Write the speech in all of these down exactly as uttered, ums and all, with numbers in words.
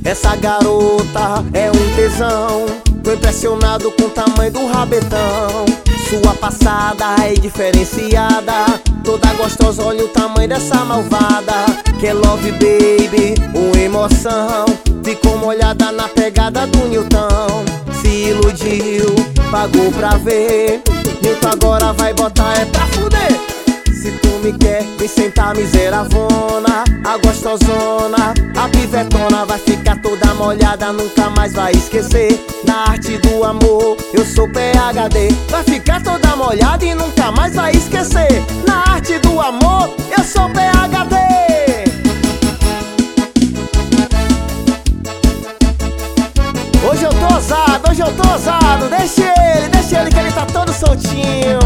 Essa garota é um tesão, tô impressionado com o tamanho do rabetão. Sua passada é diferenciada, toda gostosa, olha o tamanho dessa malvada. Que é love baby, uma emoção, ficou molhada na pegada do Newton. Se iludiu, pagou pra ver, Newton agora vai botar é pra fuder. Se tu me quer, vem sentar miseravona, a gostosona, a pivetona vai ficar toda molhada, nunca mais vai esquecer. Na arte do amor, eu sou P H D, vai ficar toda molhada e nunca mais vai esquecer. Na arte do amor, eu sou P H D. Hoje eu tô ousado, hoje eu tô ousado, deixa ele, deixa ele que ele tá todo soltinho.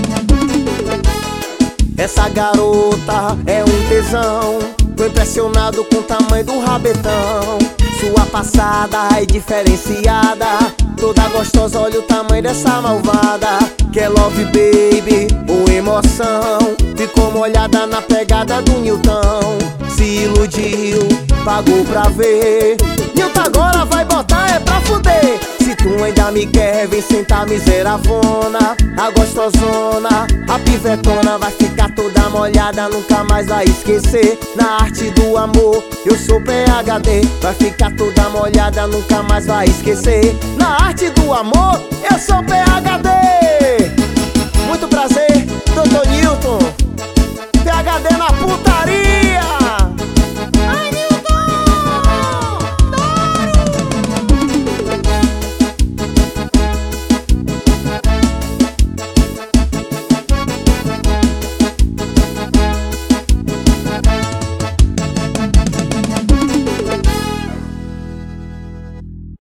Essa garota é um tesão, tô impressionado com o tamanho do rabetão. Sua passada é diferenciada, toda gostosa, olha o tamanho dessa malvada. Que é love baby, uma emoção, ficou molhada na pegada do Newton. Se iludiu, pagou pra ver, Newton agora vai botar é pra fuder. Se tu ainda me quer, vem sentar miseravona, a gostosona, a pivetona vai ficar toda molhada, nunca mais vai esquecer. Na arte do amor, eu sou P H D, vai ficar toda molhada, nunca mais vai esquecer. Na arte do amor, eu sou P H D. Muito prazer, doutor Newton, P H D na puta.